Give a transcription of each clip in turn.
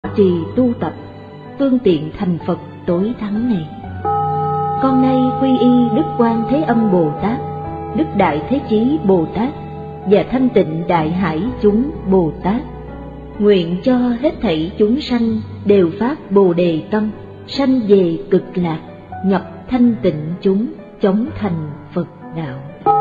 trì tu tập, phương tiện thành Phật tối thắng này. Con nay quy y Đức Quan Thế Âm Bồ Tát, Đức Đại Thế Chí Bồ Tát và Thanh Tịnh Đại Hải chúng Bồ Tát, nguyện cho hết thảy chúng sanh đều phát Bồ Đề tâm, sanh về cực lạc, nhập thanh tịnh chúng, chóng thành Phật đạo.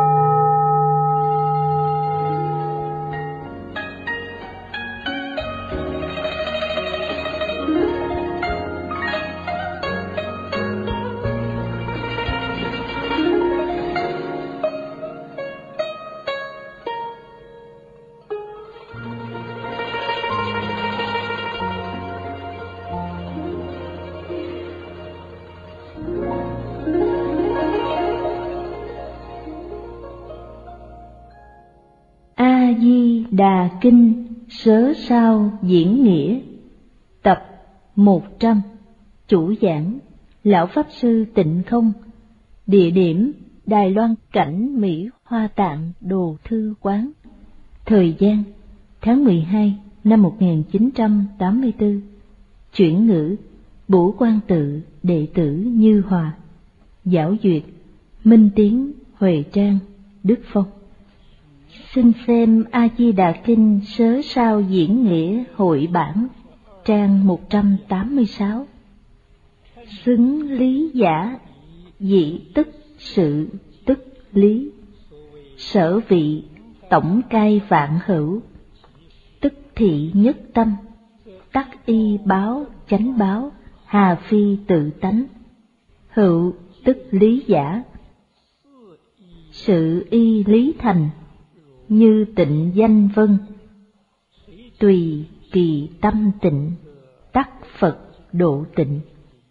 A-di-đà Kinh Sớ Sao Diễn Nghĩa. Tập 100. Chủ giảng Lão Pháp Sư Tịnh Không. Địa điểm Đài Loan Cảnh Mỹ Hoa Tạng Đồ Thư Quán. Thời gian tháng 12 năm 1984. Chuyển ngữ Bủ Quan Tự đệ tử Như Hòa. Giảo duyệt Minh Tiến Huệ Trang Đức Phong. Xin xem A-di-đà Kinh Sớ Sao Diễn Nghĩa hội bản, trang 186. Xứng lý giả, dĩ tức sự tức lý. Sở vị tổng cai vạn hữu, tức thị nhất tâm. Tắc y báo chánh báo, hà phi tự tánh. Hữu tức lý giả. Sự y lý thành, như tịnh danh vân. Tùy kỳ tâm tịnh, tắc Phật độ tịnh.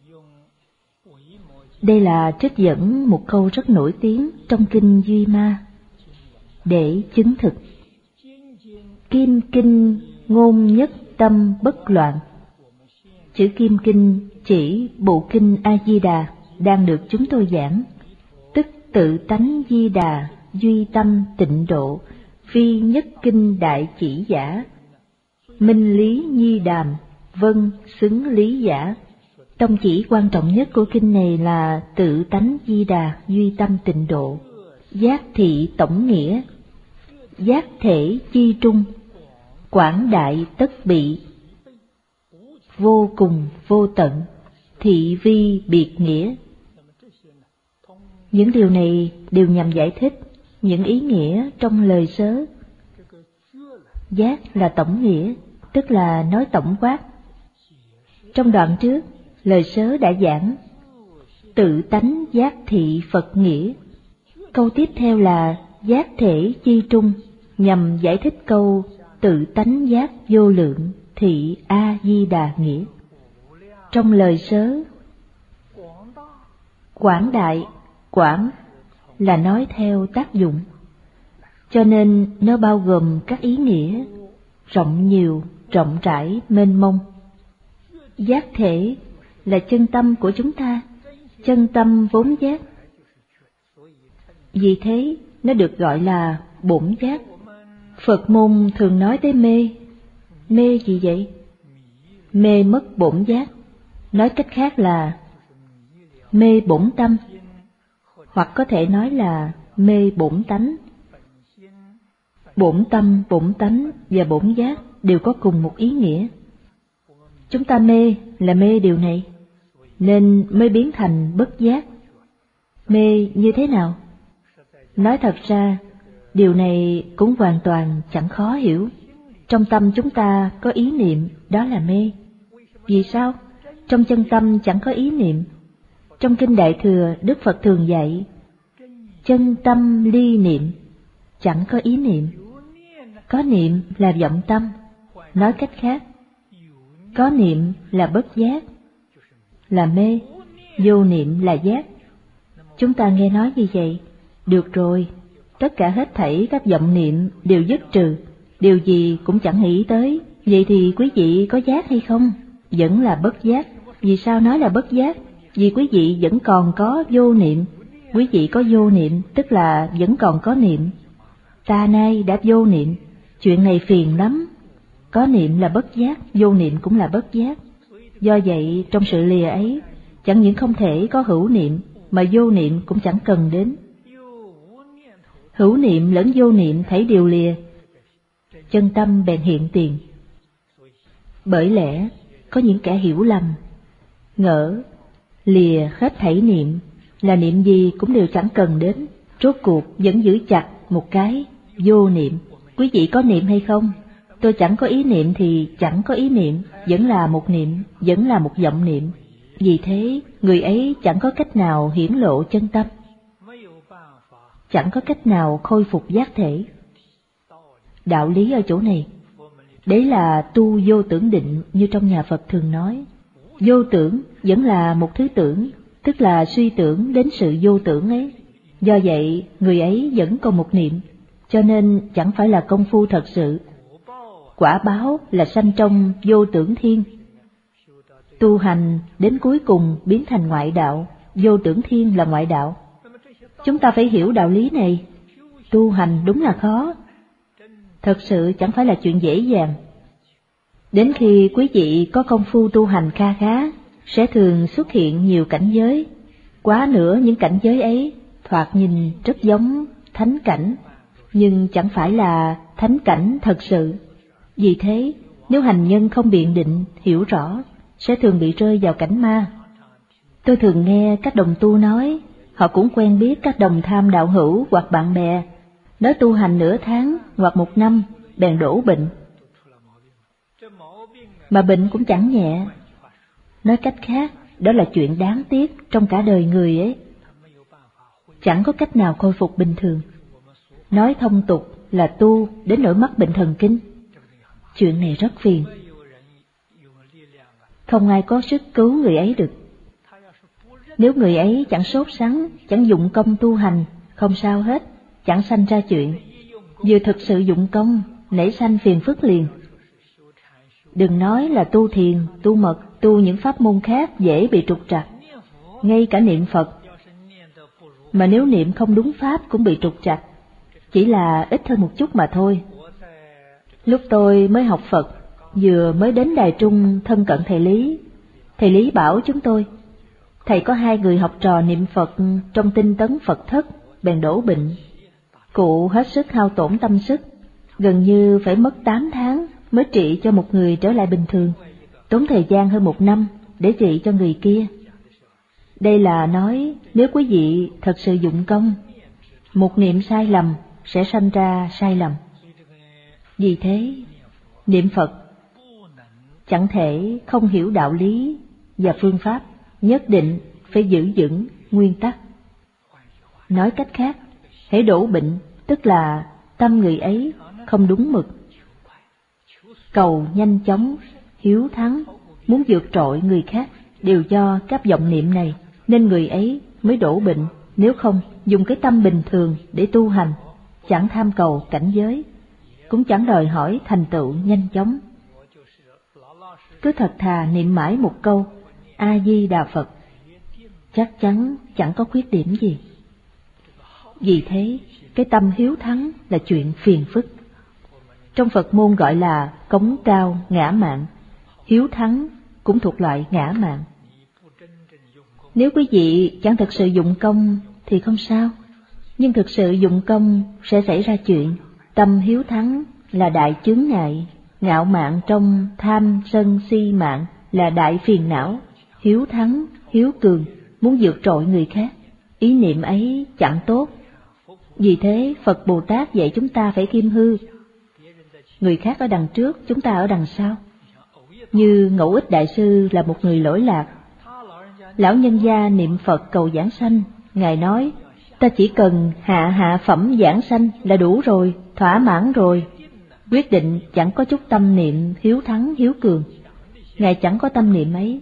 Đây là trích dẫn một câu rất nổi tiếng trong kinh Duy Ma. Để chứng thực kim kinh ngôn nhất tâm bất loạn. Chữ kim kinh chỉ bộ kinh A-di-đà đang được chúng tôi giảng, tức tự tánh di đà, duy tâm tịnh độ, phi nhất kinh đại chỉ giả. Minh lý nhi đàm, vân xứng lý giả. Tông chỉ quan trọng nhất của kinh này là tự tánh di đà, duy tâm tịnh độ. Giác thị tổng nghĩa, giác thể chi trung, quảng đại tất bị. Vô cùng vô tận, thị vi biệt nghĩa. Những điều này đều nhằm giải thích những ý nghĩa trong lời sớ. Giác là tổng nghĩa, tức là nói tổng quát. Trong đoạn trước, lời sớ đã giảng tự tánh giác thị Phật nghĩa. Câu tiếp theo là giác thể chi trung, nhằm giải thích câu tự tánh giác vô lượng thị A-di-đà nghĩa. Trong lời sớ, quảng đại, quảng là nói theo tác dụng, cho nên nó bao gồm các ý nghĩa rộng nhiều, rộng rãi, mênh mông. Giác thể là chân tâm của chúng ta, chân tâm vốn giác. Vì thế nó được gọi là bổn giác. Phật môn thường nói tới mê. Mê gì vậy? Mê mất bổn giác. Nói cách khác là mê bổn tâm, hoặc có thể nói là mê bổn tánh. Bổn tâm, bổn tánh và bổn giác đều có cùng một ý nghĩa. Chúng ta mê là mê điều này, nên mới biến thành bất giác. Mê như thế nào? Nói thật ra, điều này cũng hoàn toàn chẳng khó hiểu. Trong tâm chúng ta có ý niệm, đó là mê. Vì sao? Trong chân tâm chẳng có ý niệm. Trong Kinh Đại Thừa, Đức Phật thường dạy, chân tâm ly niệm, chẳng có ý niệm. Có niệm là vọng tâm. Nói cách khác, có niệm là bất giác, là mê, vô niệm là giác. Chúng ta nghe nói như vậy, được rồi, tất cả hết thảy các vọng niệm đều dứt trừ, điều gì cũng chẳng nghĩ tới. Vậy thì quý vị có giác hay không? Vẫn là bất giác. Vì sao nói là bất giác? Vì quý vị vẫn còn có vô niệm. Quý vị có vô niệm, tức là vẫn còn có niệm. Ta nay đã vô niệm, chuyện này phiền lắm. Có niệm là bất giác, vô niệm cũng là bất giác. Do vậy, trong sự lìa ấy, chẳng những không thể có hữu niệm, mà vô niệm cũng chẳng cần đến. Hữu niệm lẫn vô niệm thấy đều lìa, chân tâm bèn hiện tiền. Bởi lẽ, có những kẻ hiểu lầm, ngỡ lìa hết thảy niệm, là niệm gì cũng đều chẳng cần đến, rốt cuộc vẫn giữ chặt một cái vô niệm. Quý vị có niệm hay không? Tôi chẳng có ý niệm thì chẳng có ý niệm, vẫn là một niệm, vẫn là một vọng niệm. Vì thế, người ấy chẳng có cách nào hiển lộ chân tâm, chẳng có cách nào khôi phục giác thể. Đạo lý ở chỗ này, đấy là tu vô tưởng định như trong nhà Phật thường nói. Vô tưởng vẫn là một thứ tưởng, tức là suy tưởng đến sự vô tưởng ấy. Do vậy, người ấy vẫn còn một niệm, cho nên chẳng phải là công phu thật sự. Quả báo là sanh trong vô tưởng thiên. Tu hành đến cuối cùng biến thành ngoại đạo, vô tưởng thiên là ngoại đạo. Chúng ta phải hiểu đạo lý này. Tu hành đúng là khó, thật sự chẳng phải là chuyện dễ dàng. Đến khi quý vị có công phu tu hành kha khá, sẽ thường xuất hiện nhiều cảnh giới. Quá nữa những cảnh giới ấy thoạt nhìn rất giống thánh cảnh, nhưng chẳng phải là thánh cảnh thật sự. Vì thế, nếu hành nhân không biện định, hiểu rõ, sẽ thường bị rơi vào cảnh ma. Tôi thường nghe các đồng tu nói, họ cũng quen biết các đồng tham đạo hữu hoặc bạn bè, nói tu hành nửa tháng hoặc một năm, bèn đổ bệnh. Mà bệnh cũng chẳng nhẹ. Nói cách khác, đó là chuyện đáng tiếc trong cả đời người ấy. Chẳng có cách nào khôi phục bình thường. Nói thông tục là tu đến nỗi mắc bệnh thần kinh. Chuyện này rất phiền. Không ai có sức cứu người ấy được. Nếu người ấy chẳng sốt sắng, chẳng dụng công tu hành, không sao hết, chẳng sanh ra chuyện. Vừa thực sự dụng công, nảy sanh phiền phức liền. Đừng nói là tu thiền, tu mật, tu những pháp môn khác dễ bị trục trặc. Ngay cả niệm Phật, mà nếu niệm không đúng pháp cũng bị trục trặc, chỉ là ít hơn một chút mà thôi. Lúc tôi mới học Phật, vừa mới đến Đài Trung thân cận thầy Lý bảo chúng tôi, thầy có 2 người học trò niệm Phật trong tinh tấn Phật thất, bèn đổ bệnh. Cụ hết sức hao tổn tâm sức, gần như phải mất 8 tháng mới trị cho một người trở lại bình thường, tốn thời gian hơn 1 năm để trị cho người kia. Đây là nói nếu quý vị thật sự dụng công, một niệm sai lầm sẽ sanh ra sai lầm. Vì thế, niệm Phật chẳng thể không hiểu đạo lý và phương pháp, nhất định phải giữ vững nguyên tắc. Nói cách khác, hễ đổ bệnh tức là tâm người ấy không đúng mực. Cầu nhanh chóng, hiếu thắng, muốn vượt trội người khác đều do các vọng niệm này, nên người ấy mới đổ bệnh. Nếu không, dùng cái tâm bình thường để tu hành, chẳng tham cầu cảnh giới, cũng chẳng đòi hỏi thành tựu nhanh chóng. Cứ thật thà niệm mãi một câu A-di-đà Phật, chắc chắn chẳng có khuyết điểm gì. Vì thế, cái tâm hiếu thắng là chuyện phiền phức. Trong Phật môn gọi là cống cao ngã mạn, hiếu thắng cũng thuộc loại ngã mạn. Nếu quý vị chẳng thực sự dụng công thì không sao, nhưng thực sự dụng công sẽ xảy ra chuyện. Tâm hiếu thắng là đại chướng ngại, ngạo mạn trong tham sân si mạng là đại phiền não. Hiếu thắng, hiếu cường, muốn vượt trội người khác, ý niệm ấy chẳng tốt. Vì thế Phật Bồ Tát dạy chúng ta phải kiêm hư. Người khác ở đằng trước, chúng ta ở đằng sau. Như Ngẫu Ích Đại Sư là một người lỗi lạc. Lão nhân gia niệm Phật cầu giảng sanh, Ngài nói, ta chỉ cần hạ phẩm giảng sanh là đủ rồi, thỏa mãn rồi. Quyết định chẳng có chút tâm niệm hiếu thắng hiếu cường. Ngài chẳng có tâm niệm ấy.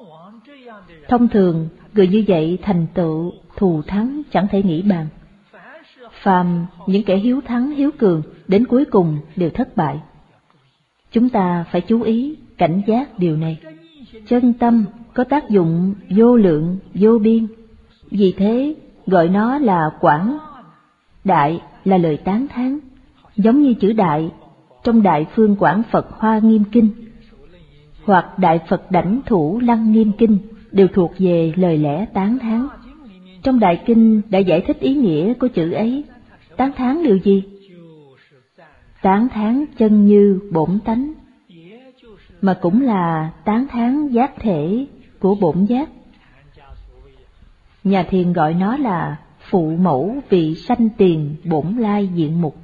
Thông thường, người như vậy thành tựu thù thắng chẳng thể nghĩ bàn. Phàm những kẻ hiếu thắng hiếu cường đến cuối cùng đều thất bại. Chúng ta phải chú ý, cảnh giác điều này. Chân tâm có tác dụng vô lượng, vô biên. Vì thế gọi nó là quảng. Đại là lời tán thán, giống như chữ đại trong Đại Phương Quảng Phật Hoa Nghiêm Kinh hoặc Đại Phật Đảnh Thủ Lăng Nghiêm Kinh đều thuộc về lời lẽ tán thán. Trong Đại Kinh đã giải thích ý nghĩa của chữ ấy. Tán thán điều gì? Tán thán chân như bổn tánh, mà cũng là tán thán giác thể của bổn giác. Nhà thiền gọi nó là phụ mẫu vị sanh tiền bổn lai diện mục.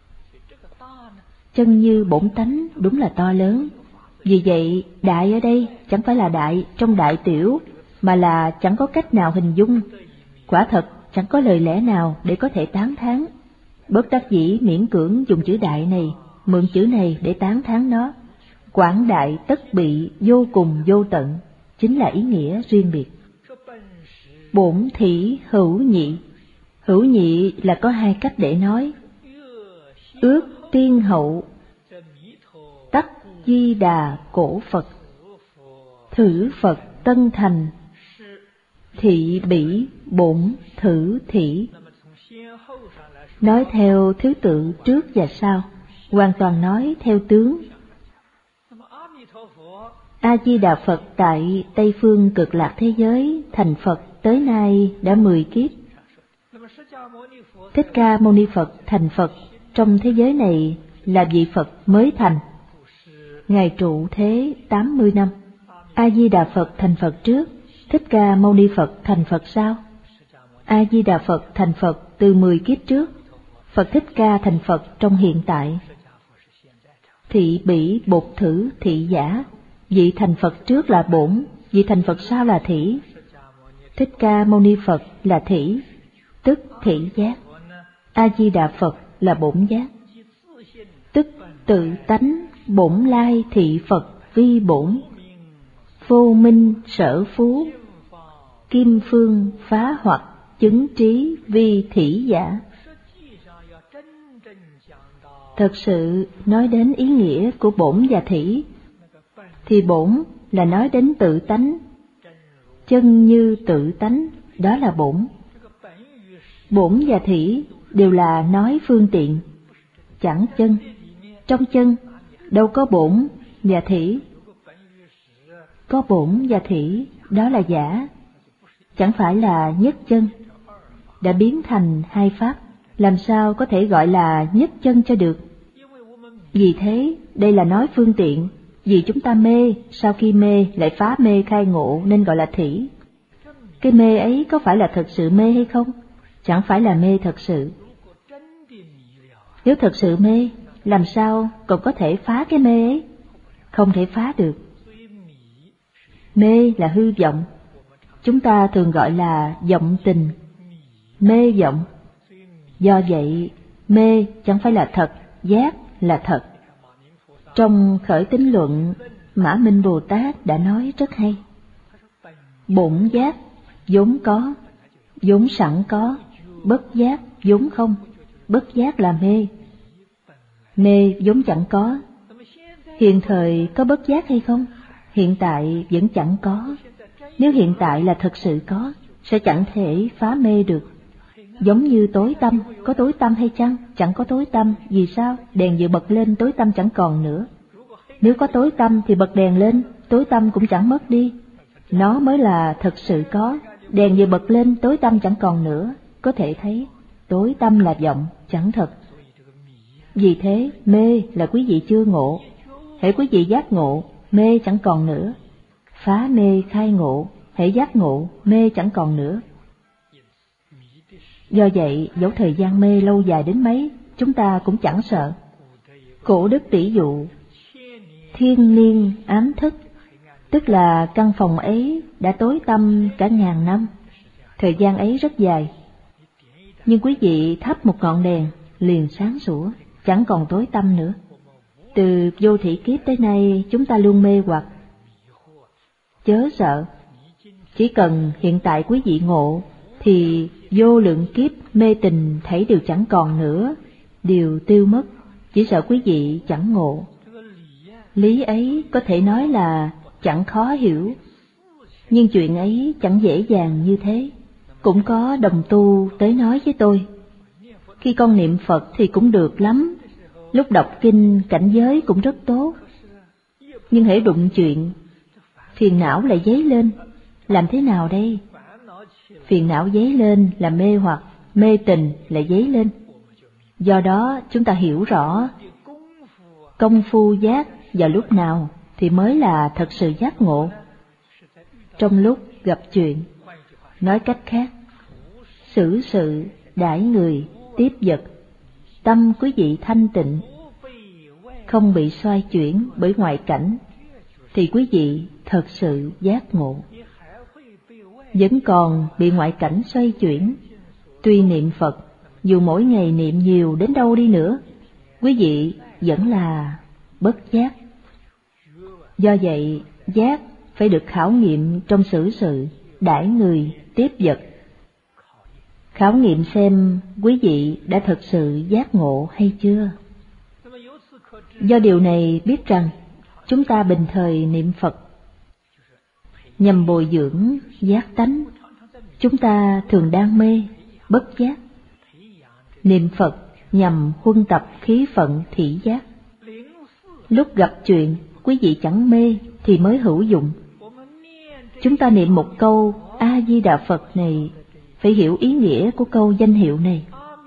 Chân như bổn tánh đúng là to lớn. Vì vậy, đại ở đây chẳng phải là đại trong đại tiểu, mà là chẳng có cách nào hình dung. Quả thật, chẳng có lời lẽ nào để có thể tán thán. Bất đắc dĩ miễn cưỡng dùng chữ đại này, mượn chữ này để tán thán nó. Quảng đại tất bị vô cùng vô tận, chính là ý nghĩa riêng biệt. Bổn thỉ hữu nhị. Hữu nhị là có hai cách để nói. Ước tiên hậu, tắc di đà cổ Phật, thử Phật tân thành, thị bỉ bổn thử thỉ. Nói theo thứ tự trước và sau, hoàn toàn nói theo tướng. A-di-đà Phật tại Tây Phương Cực Lạc thế giới thành Phật tới nay đã 10 kiếp. Thích Ca Mâu Ni Phật thành Phật trong thế giới này là vị Phật mới thành. Ngài trụ thế 80 năm. A-di-đà Phật thành Phật trước, Thích Ca Mâu Ni Phật thành Phật sau. A-di-đà Phật thành Phật từ 10 kiếp trước, Phật Thích Ca thành Phật trong hiện tại. Thị bỉ bột thử thị giả, vị thành Phật trước là bổn, vị thành Phật sau là thỉ. Thích Ca Mâu Ni Phật là thỉ, tức thỉ giác. A-di-đà Phật là bổn giác, tức tự tánh bổn lai thị Phật vi bổn. Vô minh sở phú, kim phương phá hoặc chứng trí vi thỉ giả. Thật sự nói đến ý nghĩa của bổn và thỉ, thì bổn là nói đến tự tánh, chân như tự tánh, đó là bổn. Bổn và thỉ đều là nói phương tiện, chẳng chân. Trong chân đâu có bổn và thỉ. Có bổn và thỉ, đó là giả, chẳng phải là nhất chân. Đã biến thành hai pháp, làm sao có thể gọi là nhất chân cho được. Vì thế, đây là nói phương tiện. Vì chúng ta mê, sau khi mê lại phá mê khai ngộ nên gọi là thỉ. Cái mê ấy có phải là thật sự mê hay không? Chẳng phải là mê thật sự. Nếu thật sự mê, làm sao còn có thể phá cái mê ấy? Không thể phá được. Mê là hư vọng. Chúng ta thường gọi là vọng tình, mê vọng. Do vậy, mê chẳng phải là thật, giác là thật. Trong Khởi Tín Luận, Mã Minh Bồ Tát đã nói rất hay. Bổn giác vốn có, vốn sẵn có, bất giác vốn không, bất giác là mê. Mê vốn chẳng có. Hiện thời có bất giác hay không? Hiện tại vẫn chẳng có. Nếu hiện tại là thật sự có, sẽ chẳng thể phá mê được. Giống như tối tăm, có tối tăm hay chăng? Chẳng có tối tăm, vì sao? Đèn vừa bật lên, tối tăm chẳng còn nữa. Nếu có tối tăm thì bật đèn lên, tối tăm cũng chẳng mất đi. Nó mới là thật sự có. Đèn vừa bật lên, tối tăm chẳng còn nữa. Có thể thấy, tối tăm là vọng, chẳng thật. Vì thế, mê là quý vị chưa ngộ. Hễ quý vị giác ngộ, mê chẳng còn nữa. Phá mê khai ngộ, hễ giác ngộ, mê chẳng còn nữa. Do vậy, dẫu thời gian mê lâu dài đến mấy, chúng ta cũng chẳng sợ. Cổ đức tỷ dụ, thiên niên ám thức, tức là căn phòng ấy đã tối tăm cả ngàn năm. Thời gian ấy rất dài. Nhưng quý vị thắp một ngọn đèn, liền sáng sủa, chẳng còn tối tăm nữa. Từ vô thị kiếp tới nay, chúng ta luôn mê hoặc. Chớ sợ, chỉ cần hiện tại quý vị ngộ, thì vô lượng kiếp mê tình thảy đều chẳng còn nữa, đều tiêu mất, chỉ sợ quý vị chẳng ngộ. Lý ấy có thể nói là chẳng khó hiểu, nhưng chuyện ấy chẳng dễ dàng như thế. Cũng có đồng tu tới nói với tôi, khi con niệm Phật thì cũng được lắm, Lúc đọc kinh cảnh giới cũng rất tốt, nhưng hễ đụng chuyện, phiền não lại dấy lên. Làm thế nào đây? Phiền não dấy lên là mê hoặc, mê tình lại dấy lên. Do đó chúng ta hiểu rõ công phu giác vào lúc nào thì mới là thật sự giác ngộ. Trong lúc gặp chuyện, nói cách khác, xử sự, đãi người, tiếp vật, tâm quý vị thanh tịnh, không bị xoay chuyển bởi ngoại cảnh, thì quý vị thật sự giác ngộ. Vẫn còn bị ngoại cảnh xoay chuyển, tuy niệm Phật, dù mỗi ngày niệm nhiều đến đâu đi nữa, quý vị vẫn là bất giác. Do vậy, giác phải được khảo nghiệm trong xử sự, đãi người, tiếp vật. Khảo nghiệm xem quý vị đã thực sự giác ngộ hay chưa. Do điều này biết rằng, chúng ta bình thời niệm Phật nhằm bồi dưỡng giác tánh. Chúng ta thường đang mê, bất giác. Niệm Phật nhằm huân tập khí phận thị giác. Lúc gặp chuyện, quý vị chẳng mê thì mới hữu dụng. Chúng ta niệm một câu A-di-đà Phật này, phải hiểu ý nghĩa của câu danh hiệu này.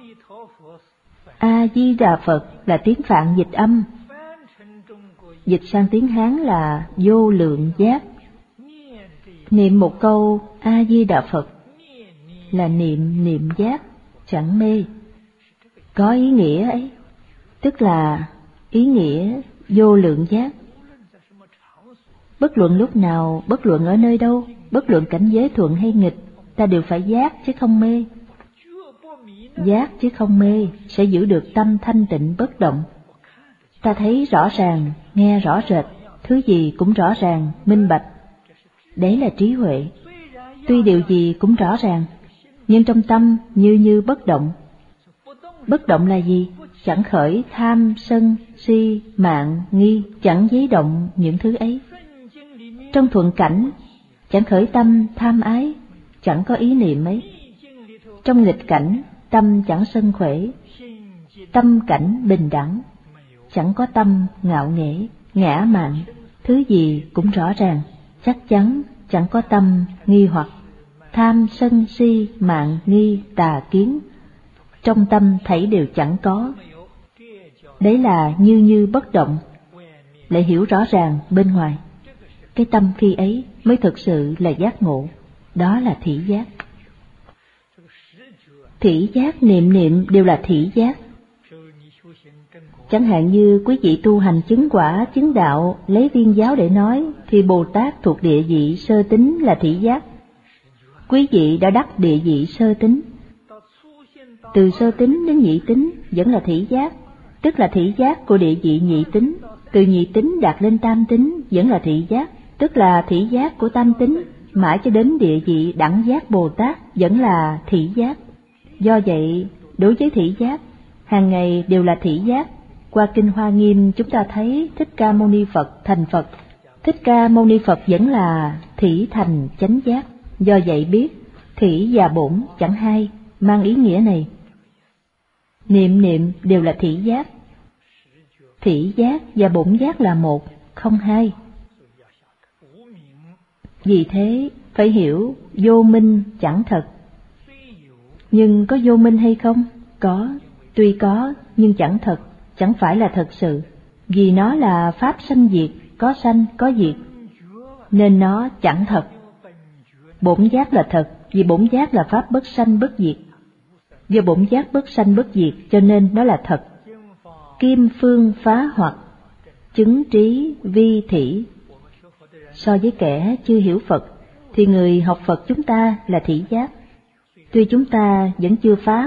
A-di-đà Phật là tiếng Phạn dịch âm, dịch sang tiếng Hán là vô lượng giác. Niệm một câu A-di-đà Phật là niệm giác, chẳng mê. Có ý nghĩa ấy, tức là ý nghĩa vô lượng giác. Bất luận lúc nào, bất luận ở nơi đâu, bất luận cảnh giới thuận hay nghịch, ta đều phải giác chứ không mê. Giác chứ không mê sẽ giữ được tâm thanh tịnh bất động. Ta thấy rõ ràng, nghe rõ rệt, thứ gì cũng rõ ràng, minh bạch. Đấy là trí huệ. Tuy điều gì cũng rõ ràng, nhưng trong tâm như bất động. Bất động là gì? Chẳng khởi tham, sân, si, mạn, nghi, chẳng giấy động những thứ ấy. Trong thuận cảnh, chẳng khởi tâm tham ái, chẳng có ý niệm ấy. Trong nghịch cảnh, tâm chẳng sân khởi, tâm cảnh bình đẳng, chẳng có tâm ngạo nghễ, ngã mạn, thứ gì cũng rõ ràng, chắc chắn, chẳng có tâm nghi hoặc, tham sân si, mạn nghi, tà kiến, trong tâm thảy đều chẳng có. Đấy là như bất động, lại hiểu rõ ràng bên ngoài. Cái tâm khi ấy mới thực sự là giác ngộ, đó là thị giác. Thị giác niệm đều là thị giác. Chẳng hạn như quý vị tu hành chứng quả, chứng đạo, lấy viên giáo để nói, thì Bồ Tát thuộc địa vị sơ tính là thị giác. Quý vị đã đắc địa vị sơ tính. Từ sơ tính đến nhị tính vẫn là thị giác, tức là thị giác của địa vị nhị tính. Từ nhị tính đạt lên tam tính vẫn là thị giác, tức là thị giác của tam tính. Mãi cho đến địa vị đẳng giác Bồ Tát vẫn là thị giác. Do vậy, đối với thị giác, hàng ngày đều là thị giác. Qua Kinh Hoa Nghiêm chúng ta thấy Thích Ca Mâu Ni Phật thành Phật. Thích Ca Mâu Ni Phật vẫn là thỉ thành chánh giác. Do vậy biết, thỉ và bổn chẳng hai, mang ý nghĩa này. Niệm đều là thị giác. Thị giác và bổn giác là một, không hai. Vì thế, phải hiểu vô minh chẳng thật. Nhưng có vô minh hay không? Có, tuy có, nhưng chẳng thật, chẳng phải là thật sự. Vì nó là pháp sanh diệt, có sanh, có diệt, nên nó chẳng thật. Bổn giác là thật, vì bổn giác là pháp bất sanh bất diệt. Do bổn giác bất sanh bất diệt, cho nên nó là thật. Kim phương phá hoặc, chứng trí vi thị. So với kẻ chưa hiểu Phật, thì người học Phật chúng ta là thị giác. Tuy chúng ta vẫn chưa phá